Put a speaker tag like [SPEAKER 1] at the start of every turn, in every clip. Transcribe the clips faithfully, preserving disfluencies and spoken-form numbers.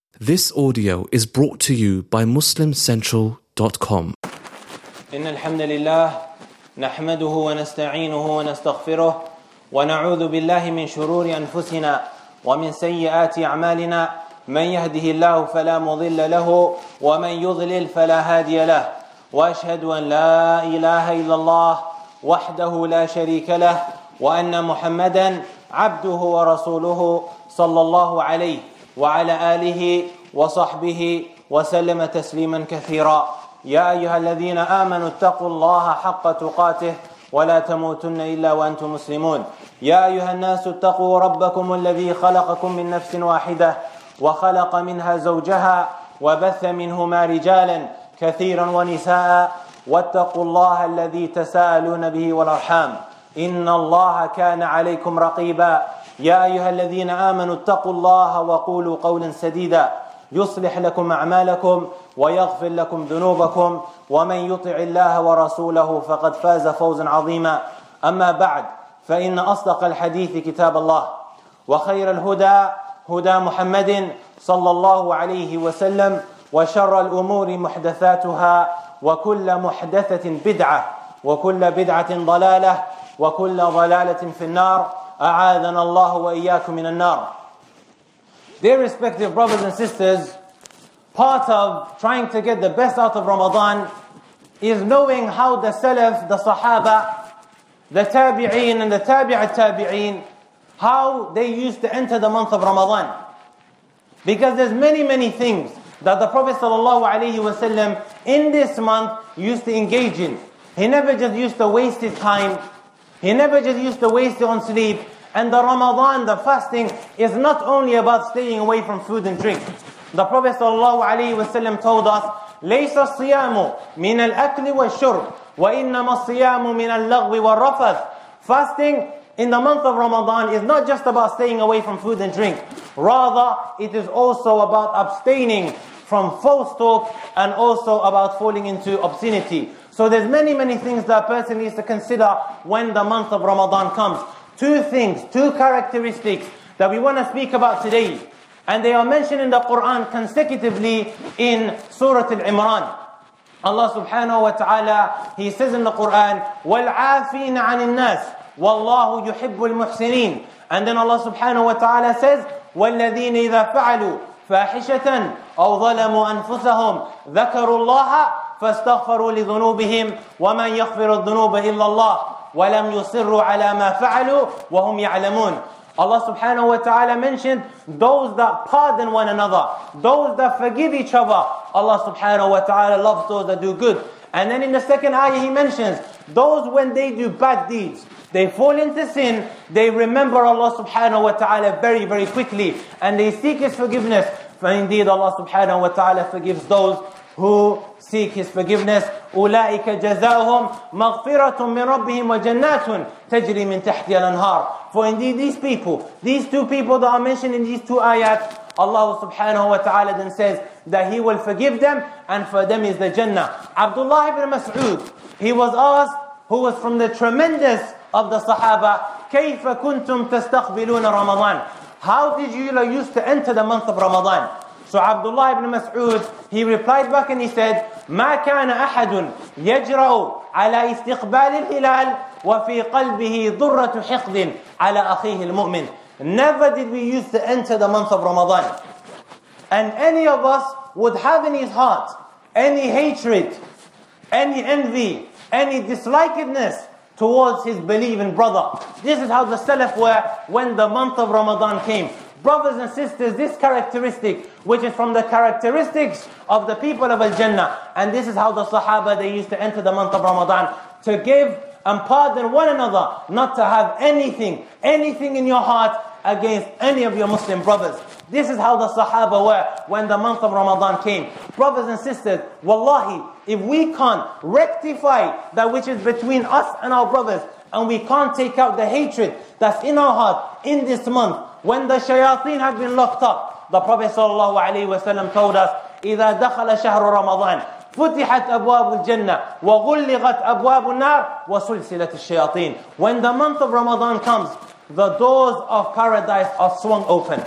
[SPEAKER 1] This audio is brought to you by muslim central dot com.
[SPEAKER 2] إن الحمد لله نحمده ونستعينه ونستغفره ونعوذ بالله من شرور أنفسنا ومن سيئات أعمالنا من يهده الله فلا مضل له ومن يضلل فلا هادي له وأشهد أن لا إله إلا الله وحده لا شريك له وأن محمدا عبده ورسوله صلى الله عليه وعلى آله وصحبه وسلم تسليما كثيرا. يا أيها الذين آمنوا اتقوا الله حق تقاته ولا تموتن إلا وأنتم مسلمون. يا أيها الناس اتقوا ربكم الذي خلقكم من نفس واحدة وخلق منها زوجها وبث منهما رجالا كثيرا ونساء واتقوا الله الذي تساءلون به والأرحام إن الله كان عليكم رقيبا. يا أيها الذين آمنوا اتقوا الله وقولوا قولا سديدا يصلح لكم أعمالكم ويغفر لكم ذنوبكم ومن يطع الله ورسوله فقد فاز فوزا عظيما. أما بعد فإن أصدق الحديث كتاب الله وخير الهدى هدى محمد صلى الله عليه وسلم وشر الأمور محدثاتها وكل محدثة بدعة وكل بدعة ضلالة وكل ضلالة في النار. أعاذنا الله وإياكم من النار. Dear respective brothers and sisters, part of trying to get the best out of Ramadan is knowing how the Salaf, the Sahaba, the Tabi'een and the Tabi'at Tabi'een, how they used to enter the month of Ramadan. Because there's many, many things that the Prophet ﷺ in this month used to engage in. He never just used to waste his time. He never just used to waste it on sleep. And the Ramadan, the fasting, is not only about staying away from food and drink. The Prophet ﷺ told us, لَيْسَ الصِّيَامُ مِنَ الْأَكْلِ وَالشُّرْبِ وَإِنَّمَا الصِّيَامُ مِنَ اللَّغْوِ وَالرَّفَثِ. Fasting in the month of Ramadan is not just about staying away from food and drink. Rather, it is also about abstaining from false talk and also about falling into obscenity. So there's many, many things that a person needs to consider when the month of Ramadan comes. Two things, two characteristics that we want to speak about today. And they are mentioned in the Quran consecutively in Surah Al-Imran. Allah subhanahu wa ta'ala, He says in the Quran, وَالْعَافِينَ عَنِ النَّاسِ وَاللَّهُ يُحِبُّ الْمُحْسِنِينَ. And then Allah subhanahu wa ta'ala says, وَالَّذِينَ إِذَا فَعَلُوا فَاحِشَةً أَوْ ظَلَمُوا أَنفُسَهُمْ ذَكَرُوا اللَّهَ فَاسْتَغْفَرُوا لِذُنُوبِهِمْ وَمَنْ يَغْفِرُ الذُّنُوبَ إِلَّا اللَّهُ وَلَمْ يُصِرُّوا عَلَى مَا فَعَلُوا وَهُمْ يَعْلَمُونَ. Allah subhanahu wa ta'ala mentioned those that pardon one another, those that forgive each other. Allah subhanahu wa ta'ala loves those that do good. And then in the second ayah He mentions those when they do bad deeds, they fall into sin, they remember Allah subhanahu wa ta'ala very, very quickly and they seek His forgiveness. For indeed Allah subhanahu wa ta'ala forgives those who seek His forgiveness. أولئك جزاؤهم مغفرة من ربهم وجنات تجري من تحتها الأنهار. For indeed these people, these two people that are mentioned in these two ayat, Allah subhanahu wa ta'ala then says that He will forgive them and for them is the Jannah. Abdullah ibn Mas'ud, he was asked, who was from the tremendous of the Sahaba, كيف كنتم تستقبلون رمضان? How did you used to enter the month of Ramadan? So Abdullah ibn Mas'ud, he replied back and he said, ما كان أحد يجرؤ على استقبال الهلال وفي قلبه ضرة حقد على أخيه المؤمن. Never did we used to enter the month of Ramadan and any of us would have in his heart any hatred, any envy, any dislikedness towards his believing brother. This is how the Salaf were when the month of Ramadan came. Brothers and sisters, this characteristic, which is from the characteristics of the people of Al-Jannah, and this is how the Sahaba, they used to enter the month of Ramadan, to give and pardon one another, not to have anything, anything in your heart against any of your Muslim brothers. This is how the Sahaba were when the month of Ramadan came. Brothers and sisters, wallahi, if we can't rectify that which is between us and our brothers, and we can't take out the hatred that's in our heart in this month, when the shayateen have been locked up, the Prophet ﷺ told us, إِذَا دَخَلَ شَهْرُ رَمَضَانِ فتحت أبواب الجنة وغلقت أبواب النار وسلسلة الشياطين. When the month of Ramadan comes, the doors of paradise are swung open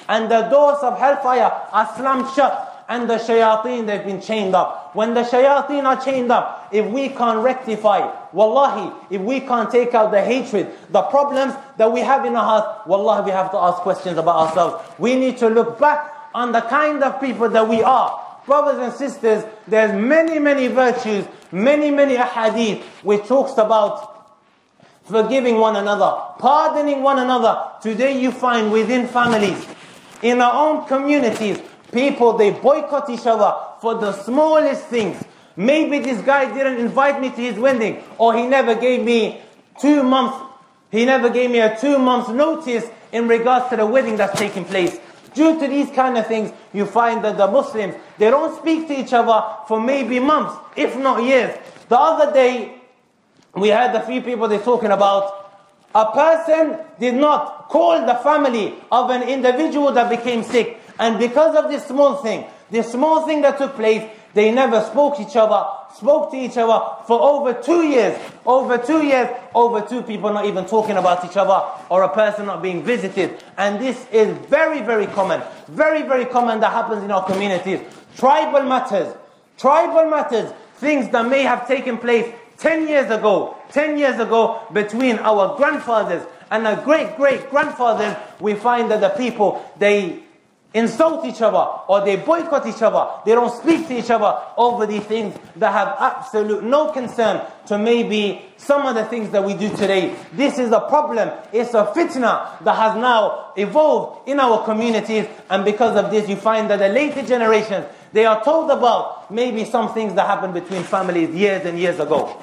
[SPEAKER 2] and the doors of hellfire are slammed shut, and the shayateen, they've been chained up. When the shayateen are chained up, if we can't rectify, wallahi, if we can't take out the hatred, the problems that we have in our heart, wallahi, we have to ask questions about ourselves. We need to look back on the kind of people that we are. Brothers and sisters, there's many, many virtues, many, many ahadith which talks about forgiving one another, pardoning one another. Today you find within families, in our own communities, people, they boycott each other for the smallest things. Maybe this guy didn't invite me to his wedding, or he never gave me two months, he never gave me a two months notice in regards to the wedding that's taking place. Due to these kind of things, you find that the Muslims, they don't speak to each other for maybe months, if not years. The other day, we had a few people they're talking about, a person did not call the family of an individual that became sick. And because of this small thing, this small thing that took place, they never spoke each other, spoke to each other for over two years. Over two years, over two people not even talking about each other, or a person not being visited. And this is very, very common. Very, very common that happens in our communities. Tribal matters. Tribal matters. Things that may have taken place ten years ago. ten years ago between our grandfathers and our great-great-grandfathers. We find that the people, they insult each other, or they boycott each other. They don't speak to each other over these things that have absolute no concern to maybe some of the things that we do today. This is a problem. It's a fitna that has now evolved in our communities, and because of this you find that the later generations, they are told about maybe some things that happened between families years and years ago.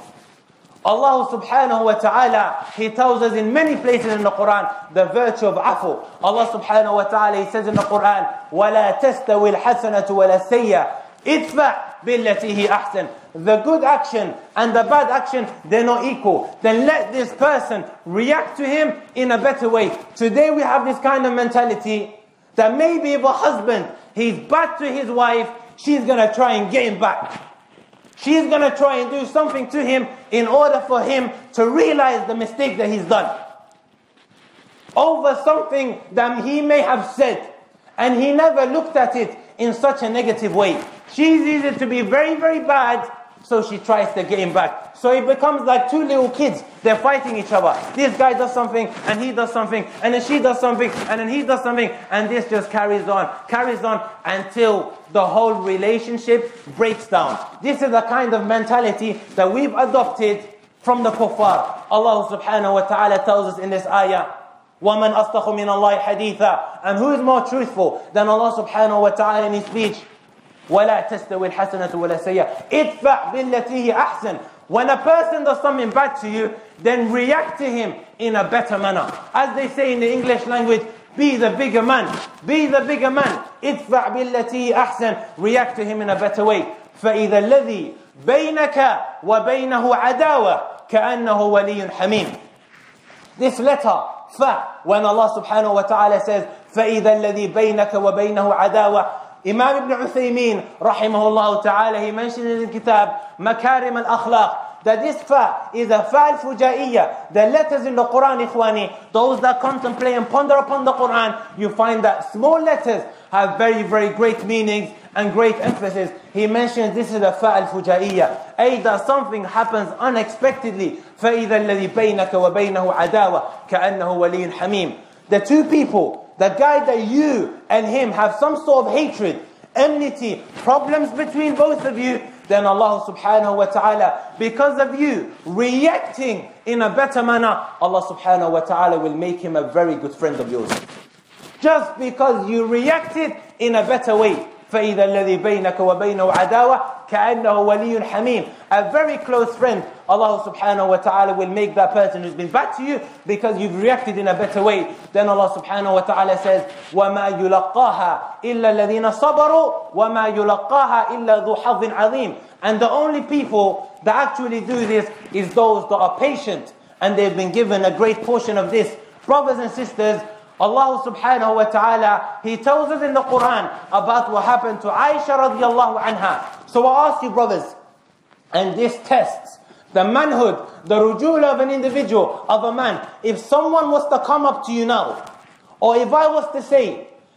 [SPEAKER 2] Allah subhanahu wa ta'ala, He tells us in many places in the Quran the virtue of afu. Allah subhanahu wa ta'ala, He says in the Quran, وَلَا تَسْتَوِي الْحَسَنَةُ وَلَا السَّيِّئَةُ إِدْفَعْ بِالَّتِي هِيَ أَحْسَنُ. The good action and the bad action, they're not equal. Then let this person react to him in a better way. Today we have this kind of mentality that maybe if a husband, he's bad to his wife, she's going to try and get him back. She's going to try and do something to him in order for him to realize the mistake that he's done. Over something that he may have said, and he never looked at it in such a negative way. She's easy to be very, very bad, so she tries to get him back. So it becomes like two little kids. They're fighting each other. This guy does something, and he does something, and then she does something, and then he does something, and this just carries on, carries on until the whole relationship breaks down. This is the kind of mentality that we've adopted from the kuffar. Allah subhanahu wa ta'ala tells us in this ayah, وَمَنْ أَصْدَقُ مِنَ اللَّهِ حَدِيثًا. And who is more truthful than Allah subhanahu wa ta'ala in His speech? وَلَا تَسْتَوِي الْحَسَنَةُ وَلَا السَّيِّئَةُ إِدْفَعْ بِالَّتِي هِيَ أَحْسَنُ. When a person does something bad to you, then react to him in a better manner. As they say in the English language, be the bigger man. Be the bigger man. إِدْفَعْ بِالَّتِي هِيَ أَحْسَنُ. React to him in a better way. فَإِذَا الَّذِي بَيْنَكَ وَبَيْنَهُ عَدَاوَةٌ كَأَنَّهُ وَلِيٌّ حَمِيمٌ. This letter, fa, when Allah subhanahu wa ta'ala says, فَإِذَا الَّذِي بَيْنَكَ وَبَيْنَهُ عَدَاوَةٌ. Imam Ibn Uthaymeen, rahimahullah ta'ala, he mentioned in his kitab, Makarim al-Akhlaq, that this fa is a fa al-fujaiyya. The letters in the Quran, ikhwani, those that contemplate and ponder upon the Quran, you find that small letters have very, very great meanings and great emphasis. He mentions this is a fa al-fujaiyya. A, that something happens unexpectedly. فَإِذَا الَّذِي بَيْنَكَ وَبَيْنَهُ عَدَاوَةٌ كَأَنَّهُ وَلِيٌّ حَمِيمٌ. The two people, the guy that you and him have some sort of hatred, enmity, problems between both of you, then Allah subhanahu wa ta'ala, because of you reacting in a better manner, Allah subhanahu wa ta'ala will make him a very good friend of yours. Just because you reacted in a better way. فَإِذَا الَّذِي بَيْنَكَ وَبَيْنَهُ عَدَاوَةٌ كَأَنَّهُ وَلِيٌّ حَمِيمٌ. A very close friend, Allah subhanahu wa ta'ala will make that person who's been bad to you because you've reacted in a better way. Then Allah subhanahu wa ta'ala says, وَمَا يُلَقَّاهَا إِلَّا الَّذِينَ صَبَرُوا وَمَا يُلَقَّاهَا إِلَّا ذُو حَظٍّ عَظِيمٍ. And the only people that actually do this is those that are patient, and they've been given a great portion of this. Brothers and sisters, Allah subhanahu wa ta'ala, He tells us in the Quran about what happened to Aisha radiallahu anha. So I ask you, brothers, and this tests the manhood, the rujul of an individual, of a man. If someone was to come up to you now, or if I was to say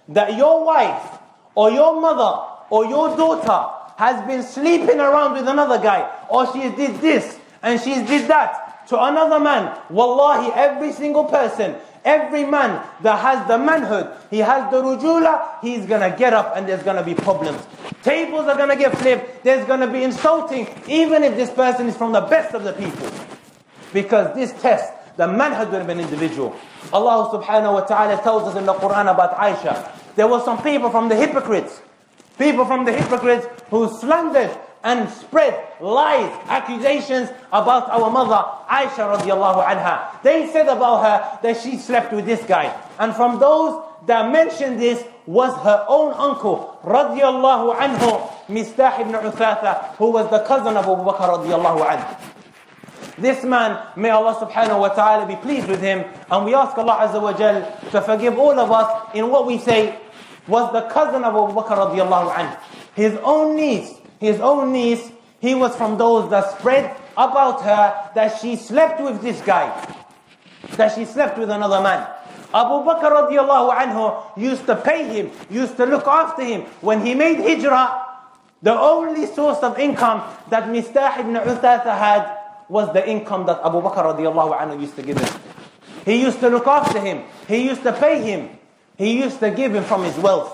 [SPEAKER 2] that your wife or your mother or your daughter has been sleeping around with another guy, or she did this and she did that to another man, wallahi, every single person, every man that has the manhood, he has the rujula, he's going to get up and there's going to be problems. Tables are going to get flipped, there's going to be insulting, even if this person is from the best of the people. Because this test, the manhood of an individual. Allah subhanahu wa ta'ala tells us in the Quran about Aisha. There were some people from the hypocrites, people from the hypocrites who slandered and spread lies, accusations about our mother Aisha radiallahu anha. They said about her that she slept with this guy. And from those that mentioned this was her own uncle radiallahu anhu, Mistah ibn Uthatha, who was the cousin of Abu Bakr radiallahu anhu. This man, may Allah subhanahu wa ta'ala be pleased with him, and we ask Allah azza wa jal to forgive all of us in what we say, was the cousin of Abu Bakr radiallahu anhu. His own niece, his own niece, he was from those that spread about her that she slept with this guy, that she slept with another man. Abu Bakr radiallahu anhu used to pay him, used to look after him. When he made hijrah, the only source of income that Mistah ibn Uthatha had was the income that Abu Bakr radiallahu anhu used to give him. He used to look after him. He used to pay him. He used to give him from his wealth.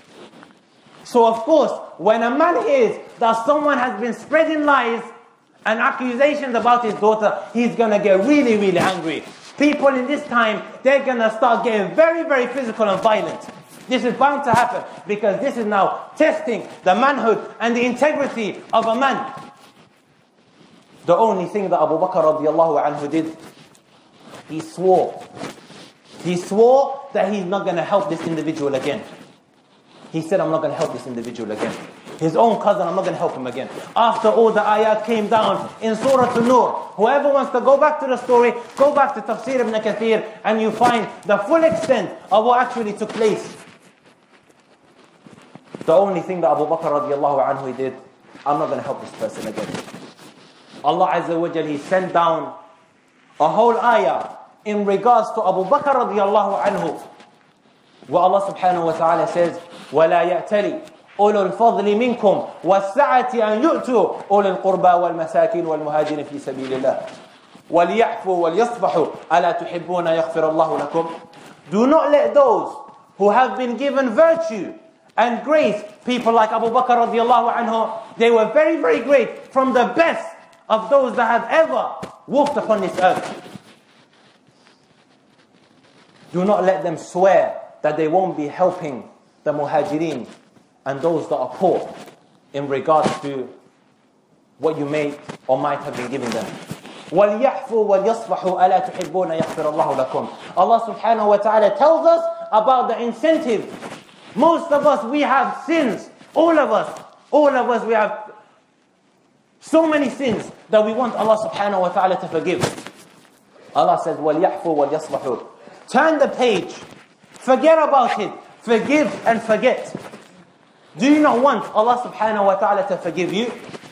[SPEAKER 2] So of course, when a man hears that someone has been spreading lies and accusations about his daughter, he's going to get really, really angry. People in this time, they're going to start getting very, very physical and violent. This is bound to happen because this is now testing the manhood and the integrity of a man. The only thing that Abu Bakr radiallahu anhu did, he swore. He swore that he's not going to help this individual again. He said, I'm not going to help this individual again. His own cousin, I'm not going to help him again. After all the ayat came down in Surah An-Nur, whoever wants to go back to the story, go back to Tafsir ibn Kathir, and you find the full extent of what actually took place. The only thing that Abu Bakr radiallahu anhu did, I'm not going to help this person again. Allah Azza wa Jal, He sent down a whole ayah in regards to Abu Bakr radiallahu anhu, where Allah subhanahu wa ta'ala says, وَلَا يَأْتَلِي أُولُو الْفَضْلِ مِنْكُمْ وَالسَّعَةِ أَنْ يُؤْتُوا أُولِي الْقُرْبَى وَالْمَسَاكِينِ وَالْمُهَاجِرِينَ فِي سَبِيلِ اللَّهِ وَلْيَعْفُوا وَلْيَصْفَحُوا أَلَا تُحِبُّونَ يَغْفِرَ اللَّهُ لَكُمْ. Do not let those who have been given virtue and grace, people like Abu Bakr radiallahu anhu, they were very, very great, from the best of those that have ever walked upon this earth. Do not let them swear that they won't be helping the muhajirin and those that are poor in regards to what you may or might have been giving them. وَلْيَحْفُوا وَلْيَصْفَحُوا أَلَا تُحِبُّونَ يَغْفِرَ اللَّهُ لَكُمْ. Allah subhanahu wa ta'ala tells us about the incentive. Most of us, we have sins. All of us, all of us, we have so many sins that we want Allah subhanahu wa ta'ala to forgive. Allah says, وَلْيَحْفُوا وَلْيَصْفَحُوا. Turn the page. Forget about it. Forgive and forget. Do you not want Allah subhanahu wa ta'ala to forgive you?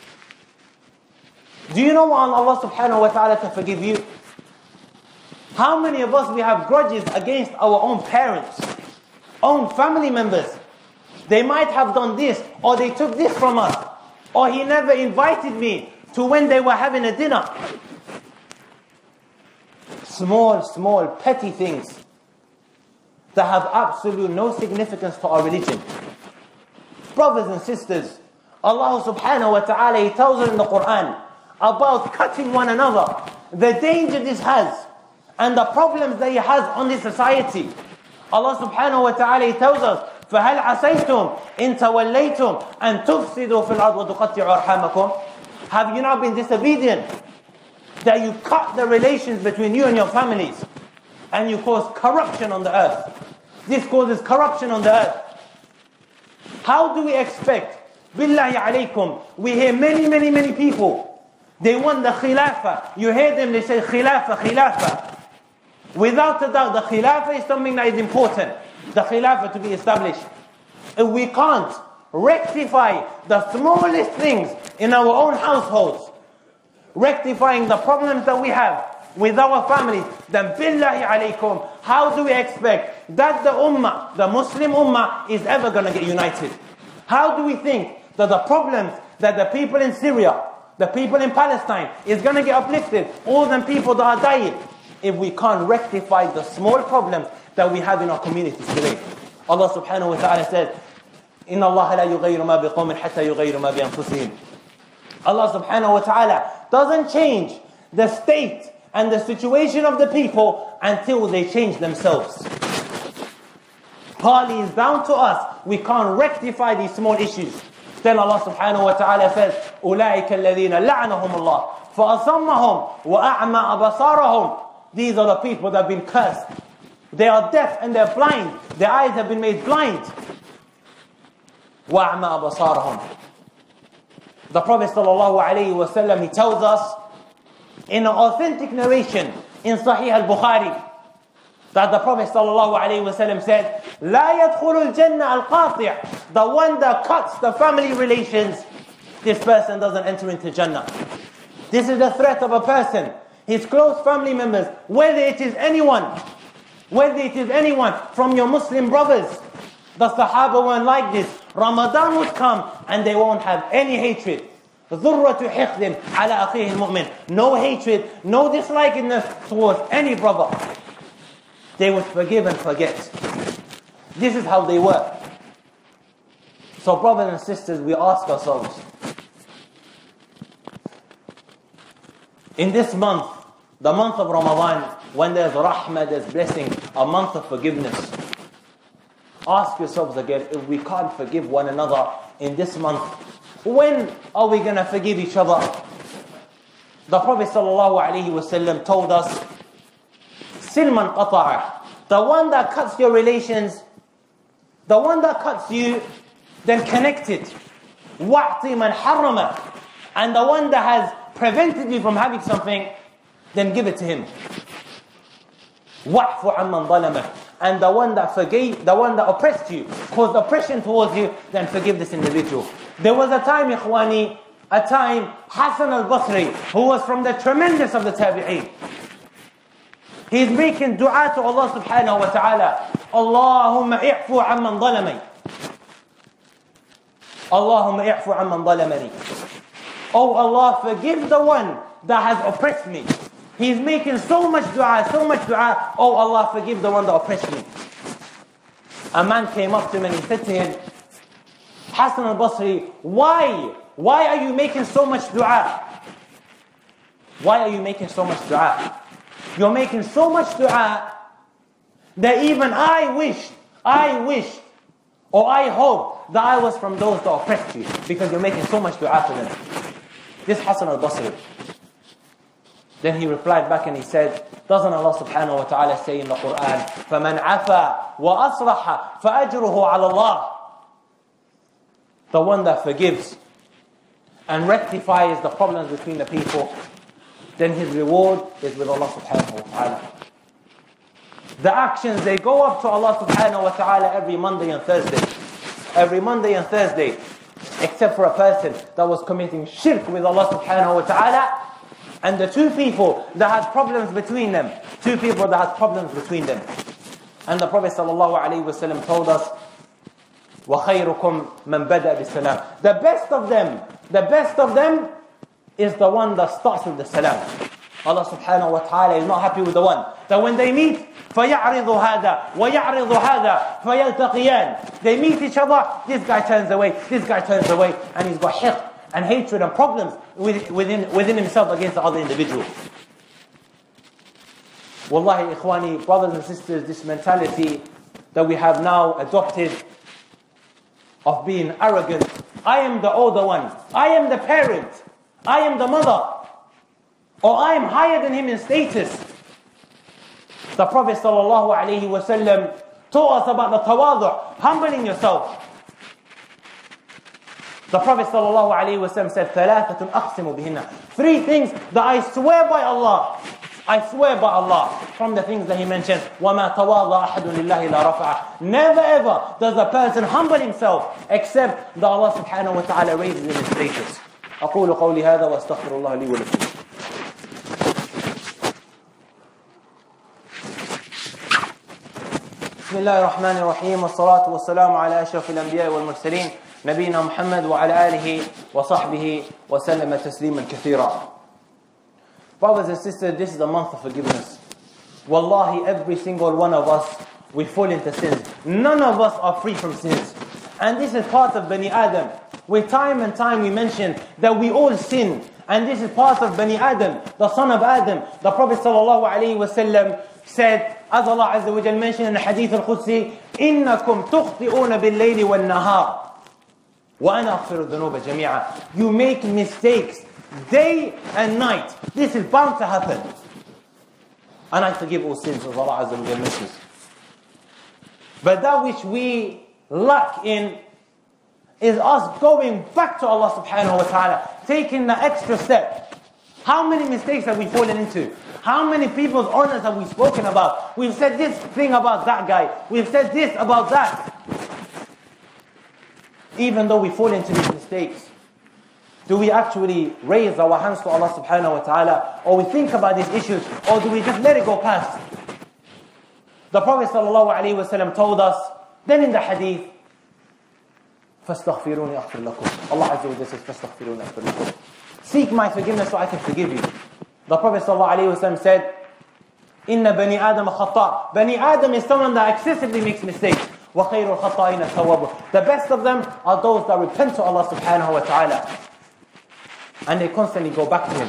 [SPEAKER 2] Do you not want Allah subhanahu wa ta'ala to forgive you? How many of us we have grudges against our own parents, own family members? They might have done this, or they took this from us, or he never invited me to when they were having a dinner. Small, small, petty things that have absolute no significance to our religion. Brothers and sisters, Allah subhanahu wa ta'ala, He tells us in the Quran about cutting one another, the danger this has, and the problems that it has on this society. Allah subhanahu wa ta'ala, He tells us, فَهَلْ عَسَيْتُمْ إِن تَوَلَّيْتُمْ أَن تُفْسِدُوا فِي الْأَرْضِ وَتُقَطِّعُوا أَرْحَامَكُمْ. Have you not been disobedient, that you cut the relations between you and your families, and you cause corruption on the earth? This causes corruption on the earth. How do we expect? Billahi alaykum, we hear many, many, many people, they want the khilafah. You hear them, they say khilafah, khilafah. Without a doubt, the khilafah is something that is important. The khilafah to be established. If we can't rectify the smallest things in our own households, rectifying the problems that we have, with our families, then billahi alaykum, how do we expect that the ummah, the Muslim ummah, is ever going to get united? How do we think that the problems that the people in Syria, the people in Palestine, is going to get uplifted, all them people that are dying, if we can't rectify the small problems that we have in our communities today? Allah subhanahu wa ta'ala says, إِنَّ اللَّهَ لَا يُغَيِّرُ مَا بِقَوْمٍ حَتَّى يُغَيِّرُ مَا بِأَنفُسِهِمْ. Allah subhanahu wa ta'ala doesn't change the state and the situation of the people until they change themselves. Partly is down to us. We can't rectify these small issues. Then Allah subhanahu wa ta'ala says, أُولَٰئِكَ الَّذِينَ لَعْنَهُمُ اللَّهُ فَأَصَمَّهُمْ وَأَعْمَى أَبْصَارَهُمْ. These are the people that have been cursed. They are deaf and they're blind. Their eyes have been made blind. وَأَعْمَى أَبْصَارَهُمْ. The Prophet sallallahu alayhi wa sallam, he tells us in an authentic narration in Sahih al-Bukhari that the Prophet sallallahu alayhi wa sallam said, لَا يَدْخُلُ الْجَنَّةَ الْقَاطِعُ. The one that cuts the family relations, this person doesn't enter into Jannah. This is the threat of a person, his close family members, whether it is anyone, whether it is anyone from your Muslim brothers. The Sahaba weren't like this. Ramadan would come and they won't have any hatred. ذُرَّةُ حِقْدٍ عَلَى أَخِيهِ الْمُؤْمِنِ. No hatred, no dislikeness towards any brother. They would forgive and forget. This is how they were. So brothers and sisters, we ask ourselves, in this month, the month of Ramadan, when there's rahmah, there's blessing, a month of forgiveness, ask yourselves again, if we can't forgive one another in this month, when are we going to forgive each other? The Prophet ﷺ told us, Silman qata'a, the one that cuts your relations, the one that cuts you, then connect it. Wa'ti man harrama, and the one that has prevented you from having something, then give it to him. Wa'fu amman zalama, and the one that forgave, the one that oppressed you, caused oppression towards you, then forgive this individual. There was a time, ikhwani, a time, Hassan al-Basri, who was from the tremendous of the tabi'een. He's making dua to Allah subhanahu wa ta'ala. Allahumma i'fu amman zalamani. Allahumma i'fu amman zalamani. Oh Allah, forgive the one that has oppressed me. He's making so much dua, so much dua. Oh Allah, forgive the one that oppressed me. A man came up to him and he said to him, Hassan al-Basri, why? Why are you making so much dua? Why are you making so much dua? You're making so much dua that even I wish, I wish, or I hope that I was from those that oppressed you, because you're making so much dua for them. This Hassan al-Basri. Then he replied back and he said, doesn't Allah subhanahu wa ta'ala say in the Quran, فَمَنْ عَفَى وَأَصْلَحَ فَأَجْرُهُ عَلَى اللَّهِ. The one that forgives and rectifies the problems between the people, then his reward is with Allah subhanahu wa ta'ala. The actions, they go up to Allah subhanahu wa ta'ala every Monday and Thursday. Every Monday and Thursday. Except for a person that was committing shirk with Allah subhanahu wa ta'ala, and the two people that had problems between them. Two people that had problems between them. And the Prophet sallallahu alayhi wa sallam told us, وَخَيْرُكُمْ مَنْ بَدَأَ بِالسَّلَامِ. The best of them, the best of them is the one that starts with the salam. Allah subhanahu wa ta'ala is not happy with the one that when they meet, فَيَعْرِضُ هَذَا وَيَعْرِضُ هَذَا فَيَلْتَقِيَانِ. They meet each other, this guy turns away, this guy turns away, and he's got hiqq and hatred and problems within, within himself against the other individual. Wallahi, ikhwani, brothers and sisters, this mentality that we have now adopted of being arrogant. I am the older one. I am the parent. I am the mother. Or I am higher than him in status. The Prophet sallallahu alaihi wasallam taught us about the tawadu', humbling yourself. The Prophet sallallahu alaihi wasallam said, ثَلَاثَةٌ أَقْسِمُ بِهِنَّ. Three things that I swear by Allah. I swear by Allah. From the things that he mentioned, وَمَا تَوَاضَى أَحَدٌ لِلَّهِ لَا رَفَعَ. Never ever does a person humble himself except that Allah subhanahu wa ta'ala raises him in status. أقول قولي هذا وأستغفر الله لي ولكم. بسم الله الرحمن الرحيم والصلاة والسلام على أشرف الأنبياء والمرسلين نبينا محمد وعلى آله وصحبه وسلم تسليما كثيرا. Brothers and sisters, this is the month of forgiveness. Wallahi, every single one of us, we fall into sins. None of us are free from sins. And this is part of Bani Adam. With time and time we mention that we all sin. And this is part of Bani Adam, the son of Adam. The Prophet sallallahu alaihi wasallam said, as Allah Azza wa Jal mentioned in the Hadith al-Qudsi, إِنَّكُمْ تُخْطِئُونَ بِاللَّيْلِ وَالنَّهَارِ وَأَنَا أَغْفِرُ الذُّنُوبَ جَمِيعًا. You make mistakes day and night. This is bound to happen. And I forgive all sins, as Allah Azza wa Jal mentions. But that which we lack in is us going back to Allah subhanahu wa ta'ala, taking the extra step. How many mistakes have we fallen into? How many people's honors have we spoken about? We've said this thing about that guy. We've said this about that. Even though we fall into these mistakes, do we actually raise our hands to Allah subhanahu wa ta'ala? Or we think about these issues? Or do we just let it go past? The Prophet sallallahu alaihi wasallam told us, then in the hadith, فَاسْتَغْفِرُونِ أَغْفِرْ لَكُمْ. Allah Azza wa Jalla says, فَاسْتَغْفِرُونِ أَغْفِرْ لَكُمْ. Seek my forgiveness so I can forgive you. The Prophet ﷺ said, Inna Bani Adam khata'. Bani Adam is someone that excessively makes mistakes. وَخَيْرُ الْخَطَائِنَ التَّوَّابُ. The best of them are those that repent to Allah subhanahu wa ta'ala. And they constantly go back to Him.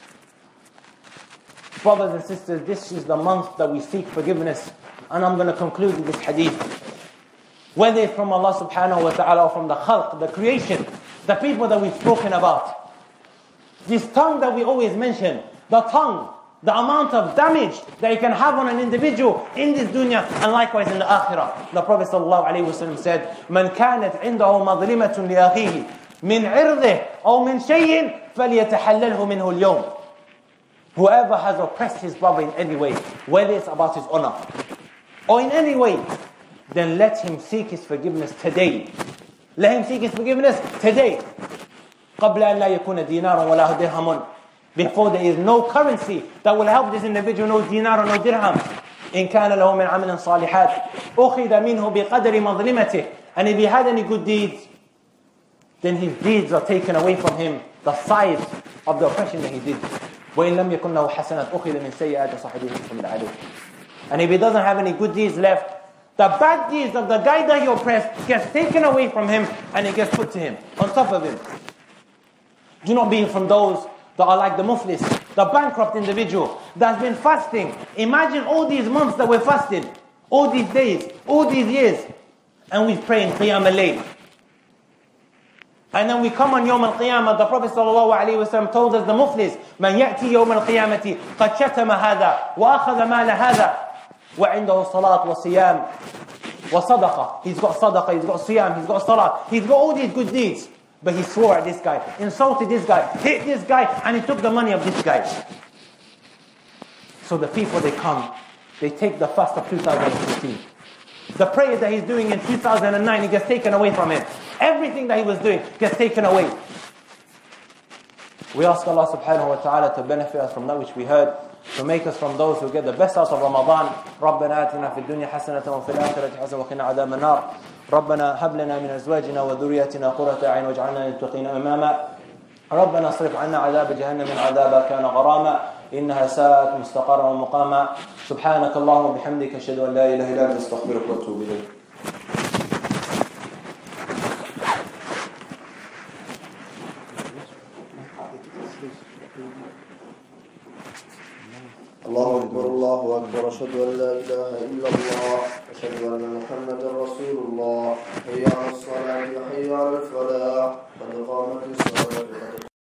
[SPEAKER 2] Brothers and sisters, this is the month that we seek forgiveness. And I'm going to conclude with this hadith. Whether it's from Allah subhanahu wa ta'ala or from the khalq, the creation, the people that we've spoken about. This tongue that we always mention, the tongue, the amount of damage that it can have on an individual in this dunya and likewise in the akhirah. The Prophet sallallahu alaihi wasallam said, "Man kanat indahu madlimatun li akhihi min irdihi aw min shay'in falyatahallalhu minhu al-yawm." Whoever has oppressed his brother in any way, whether it's about his honor or in any way, then let him seek his forgiveness today. Let him seek his forgiveness today. قبل أن لا يكون دينار ولا درهم. Before there is no currency that will help this individual, no dinar or no dirham. إن كان له من عمل صالحات أخذ منه بقدر مظلمته. And if he had any good deeds, then his deeds are taken away from him, the size of the oppression that he did. وإن لم يكن له حسنات أخذ من سيئات صاحبه فحمل عليه. And if he doesn't have any good deeds left, the bad deeds of the guy that he oppressed gets taken away from him and it gets put to him, on top of him. Do not be from those that are like the muflis, the bankrupt individual that's been fasting. Imagine all these months that we're fasting, all these days, all these years, and we pray in Qiyam al-Layl. And then we come on Yawm al-Qiyamah, the Prophet sallallahu alaihi wasallam told us the muflis, "Man ya'ti Yawm al-Qiyamati qad shatama hadha wa akhadha mala hadha wa 'indahu salat wa siyam wa sadaqa." He's got sadaqa, he's got siyam, he's got salat, he's got all these good deeds. But he swore at this guy, insulted this guy, hit this guy, and he took the money of this guy. So the people, they come, they take the fast of two thousand fifteen. The prayer that he's doing in two thousand nine, it gets taken away from him. Everything that he was doing gets taken away. We ask Allah subhanahu wa ta'ala to benefit us from that which we heard, to make us from those who get the best out of Ramadan. رَبَّنَا آتِنَا فِي الدُّنْيَا حَسَنَةً وَفِي الْآخِرَةِ حَسَنَةً وَقِنَا عَذَابَ النَّارِ رَبَّنَا هَبْ لَنَا مِنْ أَزْوَاجِنَا وَذُرِّيَّاتِنَا قُرَّةَ أَعْيُنٍ وَاجْعَلْنَا لِلْمُتَّقِينَ إِمَامًا رَبَّنَا اصْرِفْ عَنَّا عَذَابَ جَهَنَّمَ إِنَّ عَذَابَهَا كَانَ غَرَامًا إِنَّهَا سَاءَتْ مُسْتَقَرًّا وَمُقَامًا سُبْحَانَكَ اللَّهُمَّ وَبِحَمْدِكَ أَشْهَدُ أَن لَا إِلَهَ إِلَّا أَنتَ أَسْتَغْفِرُكَ وَأَتُوبُ إِلَيْكَ.
[SPEAKER 3] الله أكبر الله أكبر أشهد أن لا إله إلا الله أشهد أن محمدا رسول الله.